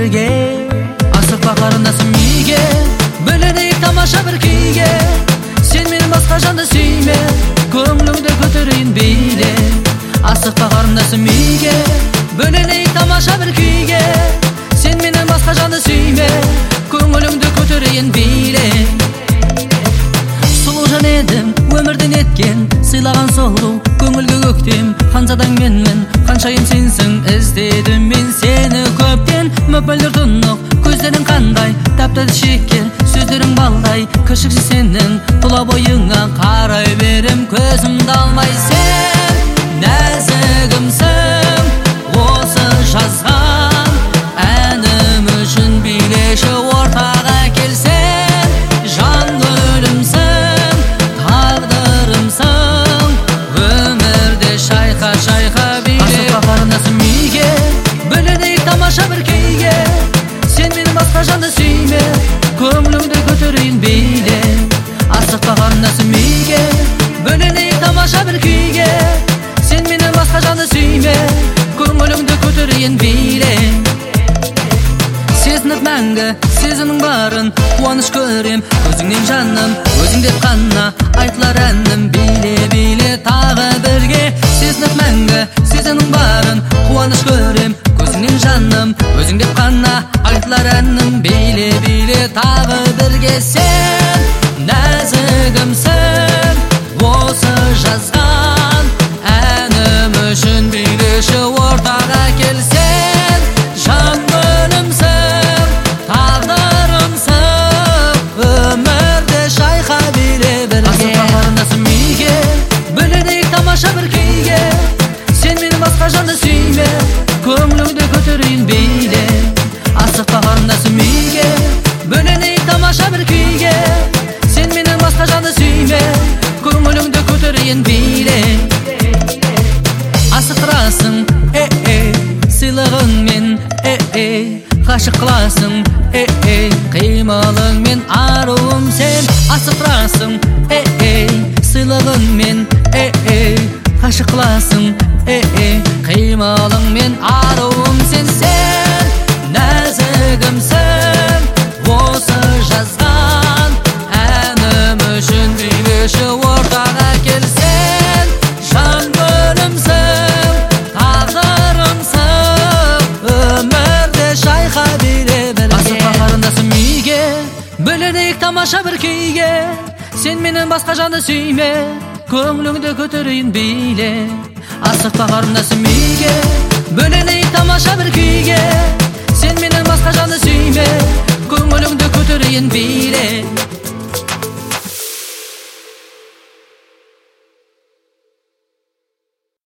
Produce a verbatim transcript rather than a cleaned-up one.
birge. Asıkpa karındasın miyge, böleneyik tamаша bir kuyge. Sen meni başka жанды suyme, ko'nglimda ko'tarayin beyle. Asıkpa karındasın miyge, böleneyik tamаша bir kuyge. Sen meni başka жанды suyme, ko'nglimda ko'tarayin beyle. Sulujan edim, ömürden etken, sıylagan soğlu, köngülgө köktüm. Kancadan menmen, kançayım sensin, izledim men seni köpten. Möpölür tunuk, gözlerin kanday, taptadı şeker, sözlerin balday. Kışıkçı senin, tula boyuna karay verim, közümde almay sen. Nәзігімсің, осы жазған әнім үшін билеші ортаға келсен. Жан гүлімсің, тағдырымсың, өмірде шайқа шайқа биле. Асықпа қарындасым миге, бөленейік тамаша бір күйге. Сен мені басқа жанды сүйме, көңіліңді көтерейін биле. Асықпа қарындасым миге, бөленейік тамаша бір күйге. Sen meni başka жанды suyme, көңіліңді көтерейін beyle. Сезініп мәңгі, сезімің барын, қуаныш көрем, өзіңнен жаным, өзің деп қана айтылар әнім, биле биле тағы бірге. Сезініп мәңгі, сезімің барын, қуаныш көрем, көзіңнен жаным, өзің деп қана айтылар әнім, биле биле тағы бірге. Сен нәзігімсің, осы жазған әнім үшін билеші ортаға келсен. Жан гүлімсің, тағдырымсың, өмірде шайқа биле бірге. Асықпа қарындасым миге, бөленейік тамаша бір күйге. Сен мені басқа жанды сүйме, көңіліңді көтерейін beyle. Асықпа қарындасым миге, бөленейік тамаша бір күйге. Сен мені басқа жанды сүйме, көңіліңді көтерейін beyle. Асықтырасың, э-э, сыйлығыңмен, э-э, ғашық қыласың, э-э, қимылыңмен аруым сен. Асықтырасың, э-э, сыйлығыңмен, э-э, ғашық қыласың, э-э, қимылыңмен аруым сен. Сен нәзігімсің, осы жазған әнім үшін билеші ортаға келсен. Жан гүлімсің, тағдырымсың, өмірде шайқа биле бірге. Асықпа қарындасым миге, бөленейік тамаша бір күйге. Сен менен басқа жанды сүйме, көңіліңді көтерейін beyle. Асықпа қарындасым миге, бөленейік тамаша бір күйге.